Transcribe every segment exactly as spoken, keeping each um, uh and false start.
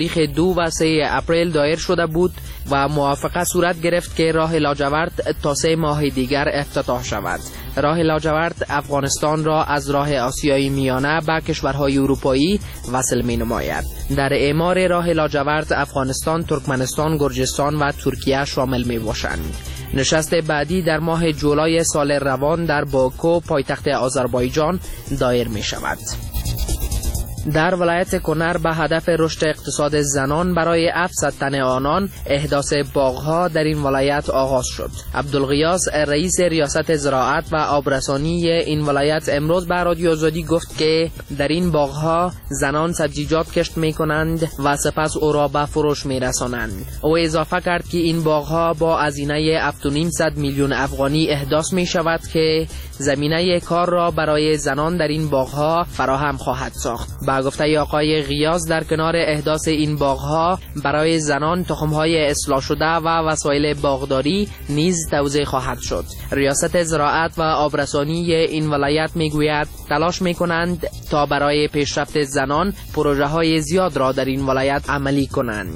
تاریخ دو و سه اپریل دایر شده بود و موافقه صورت گرفت که راه لاجورد تا سه ماه دیگر افتتاح شود. راه لاجورد افغانستان را از راه آسیای میانه به کشورهای اروپایی وصل می نماید. در اعمار راه لاجورد افغانستان، ترکمنستان، گرجستان و ترکیه شامل می باشند. نشست بعدی در ماه جولای سال روان در باکو، پایتخت آذربایجان دایر می شود. در ولایت کنر به هدف رشد اقتصاد زنان برای هفتصد تن آنان احداث باغها در این ولایت آغاز شد. عبدالغیاث رئیس ریاست زراعت و آبرسانی این ولایت امروز به رادیو آزادی گفت که در این باغها زنان سبزیجات کشت می کنند و سپس او را به فروش می رسانند. او اضافه کرد که این باغها با هزینه هفت و نیم صد میلیون افغانی احداث می شود که زمینه کار را برای زنان در این باغها فراهم خواهد ساخت. با گفته آقای غیاث در کنار احداث این باغها برای زنان تخم‌های اصلاح شده و وسایل باغداری نیز توزیع خواهد شد. ریاست زراعت و آبرسانی این ولایت میگوید تلاش میکنند تا برای پیشرفت زنان پروژه‌های زیاد را در این ولایت عملی کنند.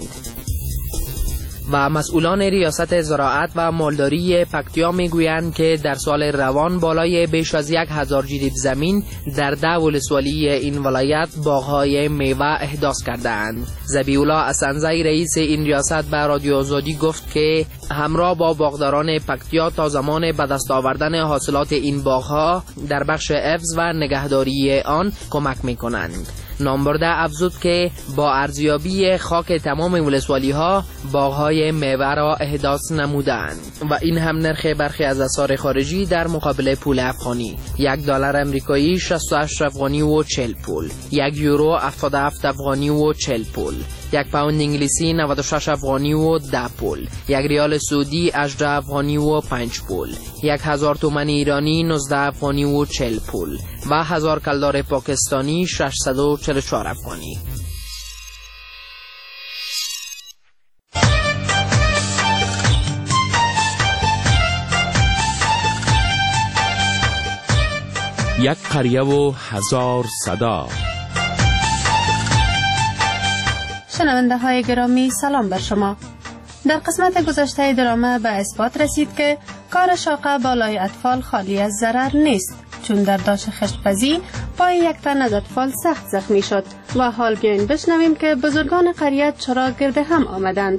و مسئولان ریاست زراعت و مالداری پکتیا میگویند که در سال روان بالای بیش از یک هزار جریب زمین در ده ولسوالی این ولایت باغهای میوه احداث کردند. ذبیح‌الله اسنزی رئیس این ریاست به رادیو آزادی گفت که همراه با باغداران پکتیا تا زمان به دست آوردن حاصلات این باغها در بخش حفظ و نگهداری آن کمک میکنند. نامبرده افزود که با ارزیابی خاک تمام ولسوالی ها باغهای میوه را احداث نمودند و این هم نرخ برخی از اسعار خارجی در مقابل پول افغانی: یک دلار امریکایی شصت و هشت افغانی و چهل پول، یک یورو هفتاد و هفت افغانی و چهل پول، یک پوند انگلیسی نود و شش افغانی و ده پول، یک ریال سعودی هجده افغانی و پنج پول، یک هزار تومان ایرانی نوزده افغانی و چهل پول و هزار کلدار پاکستانی ششصد و چهل و چهار افغانی. یک قریه و هزار صدا. شنونده های گرامی سلام بر شما. در قسمت گذشته درامه به اثبات رسید که کار شاقه بالای اطفال خالی از ضرر نیست، چون در داش خشتپزی پای یک تن از اطفال سخت زخمی شد و حال بیاین بشنویم که بزرگان قریه چرا گرد هم آمدند.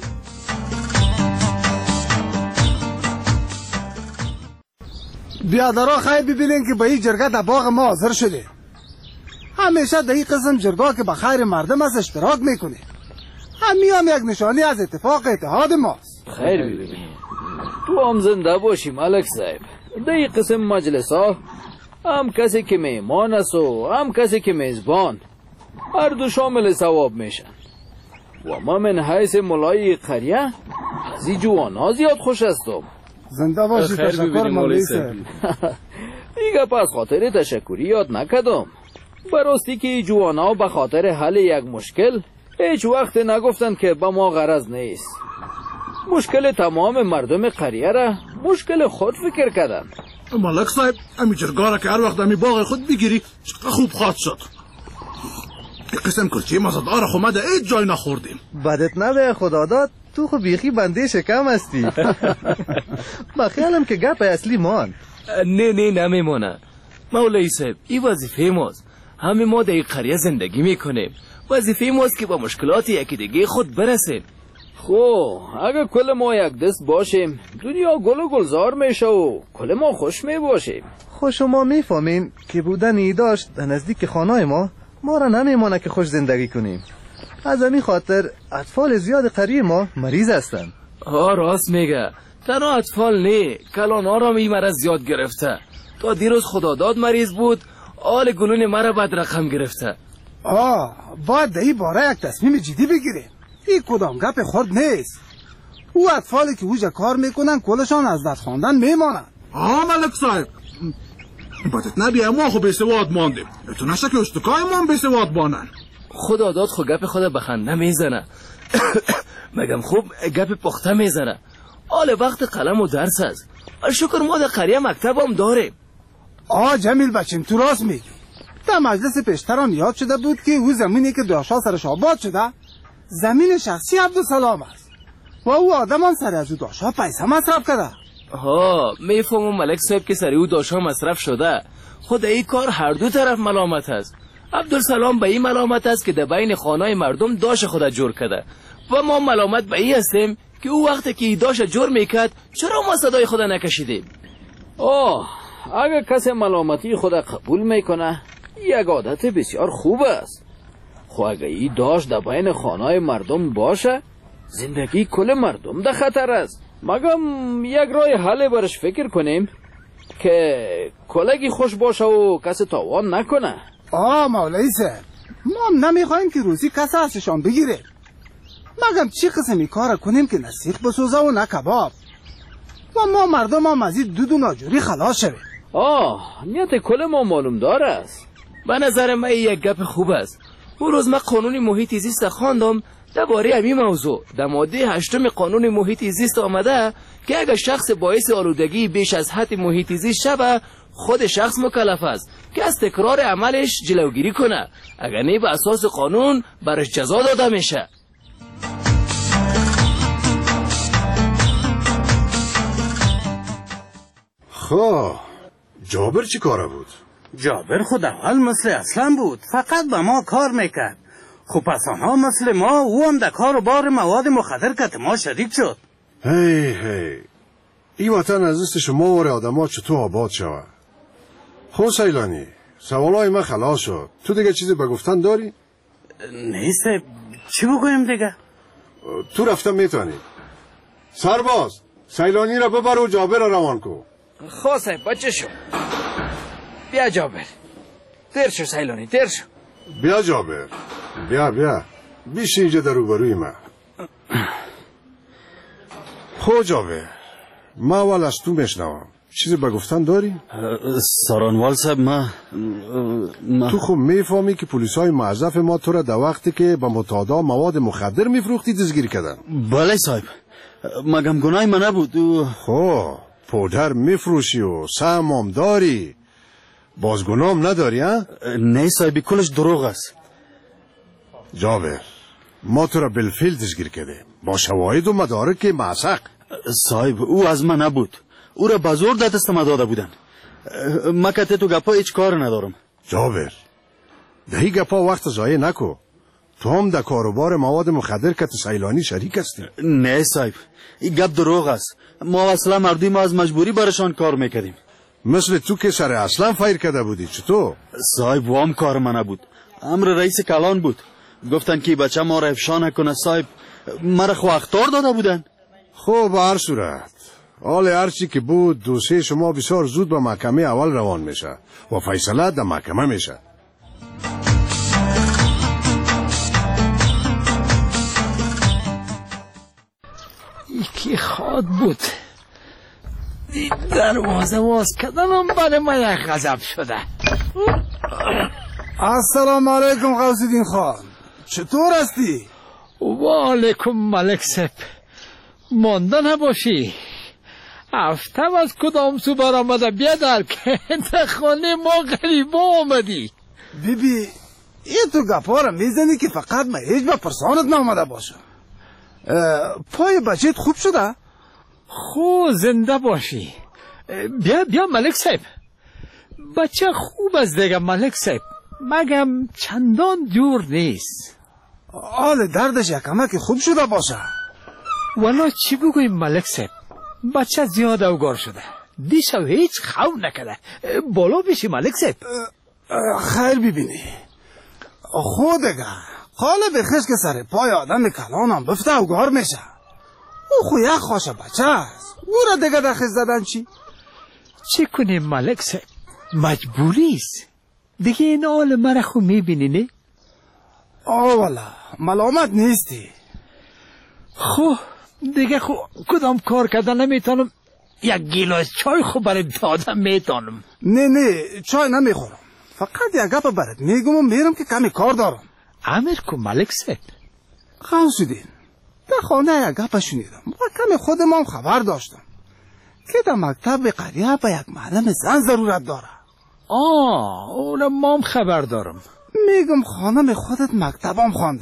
بیادرها خواهی ببینین که به این جرگه در باغ ما حاضر شده. همیشه در این قسم جرگه که به خیر مردم از اشتراک میکنه. همین هم یک نشانی از اتفاق اتحاد ماست. خیر ببینیم تو هم زنده باشی ملک صاحب. در این قسم مجلس ها هم کسی که میمان است و هم کسی که میزبان هر دو شامل ثواب میشن و ما من حیث ملای قریه از این جوان ها زیاد خوش هستم. زنده باشی. تشکر مولوی صاحب. دیگه پس خاطر تشکری یاد نکدم. براستی که جوان ها به خاطر حل یک مشکل هیچ وقت نگفتن که با ما غرض نیست. مشکل تمام مردم قریه را مشکل خود فکر کردن. ملک صاحب امی جرگاه را که هر وقت امی باغ خود بگیری چقدر خوب خواهد شد. این قسم کلچه مزدار خومده هیچ جای نخوردیم. بدت نبه خدا داد، تو خو بیخی بنده شکم هستی. با خیالم که گپ اصلی مان. نه نه نمیمونه مولوی صاحب، این وظیفه ماست. همه ما در این قریه زندگی میکنیم. وظیفه ماست که با مشکلات یکی دیگه خود برسیم. خب اگه کل ما یک دست باشیم دنیا گل و گلزار میشه و کل ما خوش می باشیم. خب شما میفهمین که بودن ای داشت در نزدیک خانه ما ما را نمیمانه که خوش زندگی کنیم. از همین خاطر اطفال زیاد قریه ما مریض هستن. ها راست میگه. تنها اطفال نه، کلان را می مرض زیاد گرفته. تا دیروز خداداد مریض بود، آل گلون مرا بد رقم گرفته. آه باید در این باره یک تصمیم جدی بگیره. این کدام گپ خرد نیست. او اطفالی که اوجا کار میکنن کلشان از دست خواندن میمانن. آه ملک صاحب بدت نبیه ما خو بیسواد ماندیم. تو نشه که اشتکای ما هم بیسواد بانن. خداداد خو گپ خود بخنده میزنه. مگم خوب گپ پخته میزنه. آل وقت قلم و درس است. شکر ما در قریه مکتب هم داریم. آه جمیل بچیم تو راست میگی. در مجلس پیشتران یاد شده بود که او زمینی که داشا سرش آباد شده زمین شخصی عبدالسلام است و او آدم هم سر از او داشا پیسه مصرف کرده. ها میفهمم ملک صاحب که سر او داشا مصرف شده. خود این کار هر دو طرف ملامت است. عبدالسلام به این ملامت است که در بین خانه مردم داش خود جور کرده و ما ملامت به این هستیم که او وقتی که داش جور میکرد چرا ما صدای خود نکشیدیم؟ آه اگر کسی ملامتی خود قبول میکنه یک عادت بسیار خوب است. خو اگر ای داش در بین خانه مردم باشه زندگی کل مردم در خطر است. مگم یک راه حل برش فکر کنیم که کلگی خوش باشه و کسی تاوان نکنه. آه مولوی صاحب، ما هم نمیخوایم که روزی کسی ازشان بگیره. مگم چی قسمی کار کنیم که نه سیخ بسوزه و نه کباب و ما مردم هم از این دود و ناجوری خلاص شویم. آه نیت کل ما معلوم دار است. به نظر من یک گپ خوب است. اون روز من قانون محیط زیست خواندم درباره همین موضوع. در ماده هشتم قانون محیط زیست آمده که اگر شخص باعث آلودگی بیش از حد محیط زیست شود خود شخص مکلف است که از تکرار عملش جلوگیری کنه. اگر نه به اساس قانون برش جزا داده میشه. خب جابر چی کاره بود؟ جابر خود اول مثل اصلا بود، فقط به ما کار میکرد. خب پس آنها مثل ما او هم در کار و بار مواد مخدر که ما شریک شد. هی هی این وطن از دست شما واره آدم ها چطور آباد شود؟ خب سیلانی سوالای من خلاص شد. تو دیگه چیزی به گفتن داری؟ نیست. چی بگویم دیگه؟ تو رفتن میتونی. سرباز سیلانی را ببر و جابر را روان کن. خواه صاحب بچه شو. بیا جابر. دیر شو سیلانی دیر شو. بیا جابر بیا بیا بیش اینجا در روبروی من. خب جابر من اول از تو میشنوم. چیزی به گفتن داری؟ سارانوال صاحب ما, ما... تو خوب میفهمی که پلیسای معذف ما تو را در وقتی که به متعادا مواد مخدر میفروختی دستگیر کردن. بله صاحب مگم گناه من نبود. خب پودر میفروشی و سهم داری باز گناه نداری ها؟ نه صاحبی کلش دروغ است. جابر ما تو را بالفعل دستگیر کرده با شواهد و مدارک معسق. صاحب او از من نبود، او را بازور در دست ما داده بودن. ما که تو گپا هیچ کار ندارم. جابر دهی گپا وقت ضایع نکو. تو هم در کاروبار مواد مخدر که تو سیلانی شریک هستی. نه صاحب این گپ دروغ است. ما اصلا مردی ما از مجبوری برشان کار میکردیم. مثل تو که سر اصلا فایر کرده بودی چطور؟ صاحب وام کار من نبود، امر رئیس کلان بود. گفتن که بچه ما را افشا نکنه. صاحب مرا خو اخطار داده بودن. خب به هر صورت حال هرچی که بود دوسیه شما بسیار زود به محکمه اول روان میشه و فیصله در محکمه میشه. یکی خواد بود دروازه واز کردنم برای من یک غضب شده. السلام علیکم غوثالدین خان، چطور هستی؟ و علیکم ملک صاحب. مانده نباشی هفته از کدام سو برآمده بیا در که در خانه ما غریبا آمدی. بیبی این تو گپا را میزنی که فقط من هیچ با پرسانت نامده باشم. پای بچهت خوب شده؟ خوب زنده باشی. بیا بیا ملک صاحب، بچه خوب است دیگه ملک صاحب، مگم چندان دور نیست. حال دردش یکمه که خوب شده باشه. والا چی بگویم ملک صاحب، بچه زیاد اوگار شده، دیشب هیچ خواب نکده. بالا بشی ملک صاحب. خیر ببینی خود دیگه قالب خش که سر پای آدم کلانم بفته اوگار میشه. او خو یک خوشه بچه است، او را دیگه دخش زدن چی؟ چی کنیم ملک صاحب، مجبوریست دیگه. این حال مرا خو میبینی نه؟ آه والا ملامت نیستی. خو دیگه خو کدام کار کردن نمیتونم. یک گیلاس چای خو برای دادم میتونم. نه نه چای نمیخورم، فقط یک گپ برات میگم و میرم که کمی کار دارم. امر کو ملک صاحب. غوثالدین در خانه یک گپ شنیدم و کمی خودم هم خبر داشتم که در مکتب قریه به یک معلم زن ضرورت داره. آه اون ما هم خبر دارم. میگم خانم خودت مکتبم خوانده،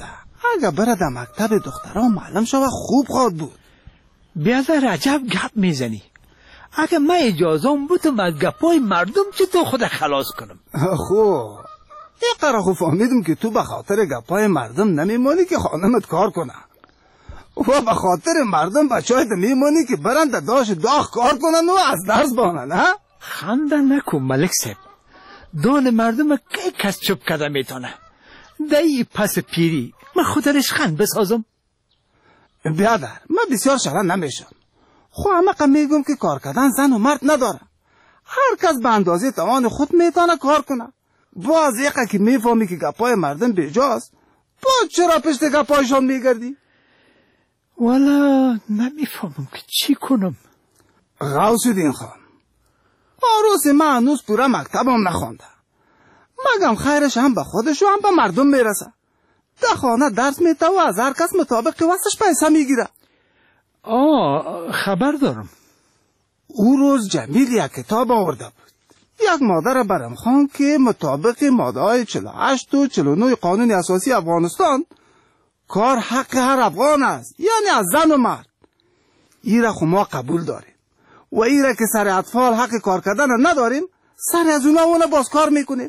اگه بره در مکتب دخترها معلم شوه خوب خواد بود. بیادر عجب گپ میزنی. اگه من اجازم بودم از گپای مردم چطور خود خلاص کنم. خوب یه قرار خوب فهمیدم که تو به خاطر گپای مردم نمیمانی که خانمت کار کنه و به خاطر مردم بچه‌هایت میمانی که برند داش داغ کار کنن و از درس بانن. ها خنده نکن ملک صاحب. دان مردم که کس چوب کده میتونه. دایی پس پیری من خودش خند بسازم. بیادر من بسیار شرن نمیشم. خو همه میگم که کار کردن زن و مرد نداره. هر کس به اندازه توان خود میتونه کار کنه. باز یکه که میفهمی که گپای مردم بیجاست باز چرا پشت گپایشان میگردی؟ والا نمیفهمم که چی کنم. غوث الدین خان عروس من هنوز پورا مکتبم نخونده. مگم خیرش هم به خودش و هم به مردم میرسه. در خانه درس میته و از هر کس مطابق واسش پیسه میگیره. آه خبر دارم. او روز جمیل یک کتاب آورده بود. یک مادر برم خان که مطابق ماده های چهل و هشت و چهل و نه قانون اساسی افغانستان کار حق هر افغان است، یعنی از زن و مرد. ایره خو ما قبول داریم و ایره که سر اطفال حق کار کردن نداریم سر از اونا اونا باز کار میکنیم.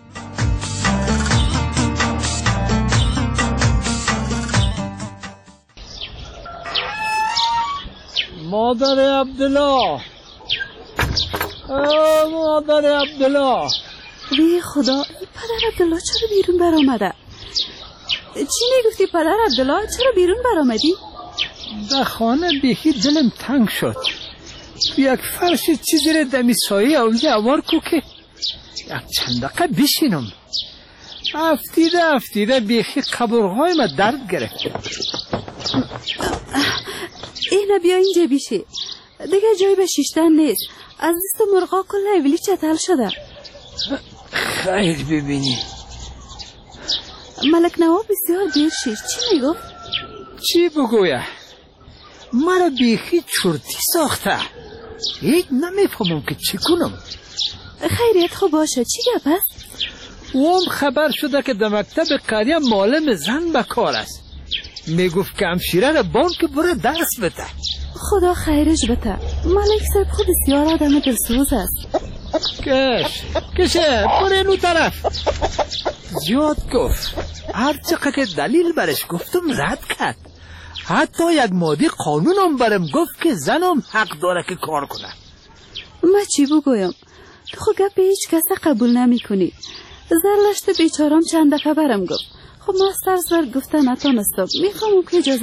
مادر عبدالله، مادر عبدالله. بی خدا پدر عبدالله چرا بیرون برآمده؟ چی میگفتی پدر عبدالله؟ چرا بیرون برآمدی؟ در خانه بیخی دلم تنگ شد. یک فرش چیزی رو دمی سایه اولی اوار کو که یک چند دقیقه بشینم. افتیده افتیده بیخی قبرهای ما درد گرفت. اینه بیا اینجا بیشی. دیگه جای به شیشتن نیست. از دست مرغا کل ایولی چتل شده. خیر ببینی. ملک نواب بسیار دیر شید. چی میگفت؟ چی بگویه؟ مرا بیخی چرتی ساخته. هیچ نمیفهمم که چی کنم. خیریت خوب باشه. چی گپ است؟ اوم خبر شده که در مکتب قریه معلم زن به کار است. میگفت که همشیره را بان که بره درس بده. خدا خیرش بده. ملک صاحب خود بسیار آدم دلسوز است. کش کشه بره اینو طرف. زیاد گفت. هر چقدر که دلیل برش گفتم رد کرد. حتی یک مادی قانونم برم گفت که زنم حق داره که کار کنه. ما چی بگویم؟ تو خود گپ هیچ کس قبول نمی کنی. زرلشت بیچارم چند دفعه برم گفت. خب ما سر سر گفته نتانستم. میخوام که اجازه